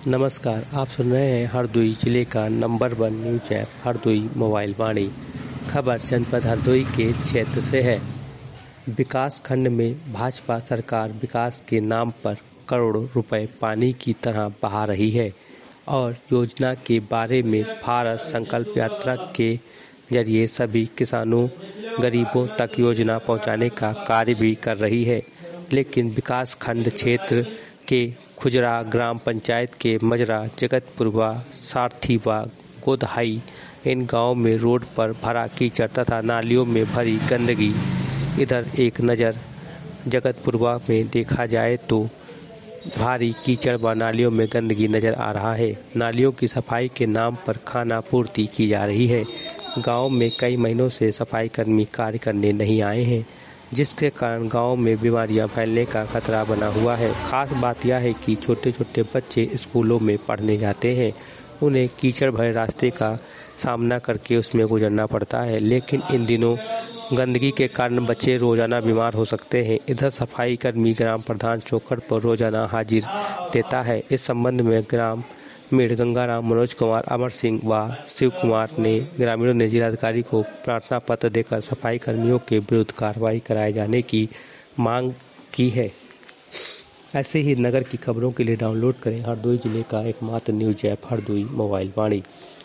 नमस्कार, आप सुन रहे हैं हरदोई जिले का number 1 news app Hardoi mobile Vaani. खबर जनपद हरदोई के क्षेत्र से है। विकास खंड में भाजपा सरकार विकास के नाम पर करोड़ों रुपए पानी की तरह बहा रही है और योजना के बारे में भारत संकल्प यात्रा के जरिए सभी किसानों गरीबों तक योजना पहुंचाने का कार्य भी कर रही है। लेकिन विकास खंड क्षेत्र के खुजरा ग्राम पंचायत के मजरा, जगतपुरवा, सारथीवा, गोदहाई इन गांवों में रोड पर भरा कीचड़ तथा नालियों में भरी गंदगी। इधर एक नज़र जगतपुरवा में देखा जाए तो भारी कीचड़ व नालियों में गंदगी नजर आ रहा है। नालियों की सफाई के नाम पर खाना पूर्ति की जा रही है। गांव में कई महीनों से सफाई कर्मी कार्य करने नहीं आए हैं, जिसके कारण गांव में बीमारियां फैलने का खतरा बना हुआ है। खास बात यह है कि छोटे छोटे बच्चे स्कूलों में पढ़ने जाते हैं, उन्हें कीचड़ भरे रास्ते का सामना करके उसमें गुजरना पड़ता है। लेकिन इन दिनों गंदगी के कारण बच्चे रोजाना बीमार हो सकते हैं। इधर सफाई कर्मी ग्राम प्रधान चौखट पर रोजाना हाजिर देता है। इस संबंध में ग्राम मेढ़ गंगाराम, मनोज कुमार, अमर सिंह व शिव कुमार ने ग्रामीणों ने जिलाधिकारी को प्रार्थना पत्र देकर सफाई कर्मियों के विरुद्ध कार्रवाई कराए जाने की मांग की है। ऐसे ही नगर की खबरों के लिए डाउनलोड करें हरदोई जिले का एकमात्र न्यूज ऐप हरदोई मोबाइल वाणी।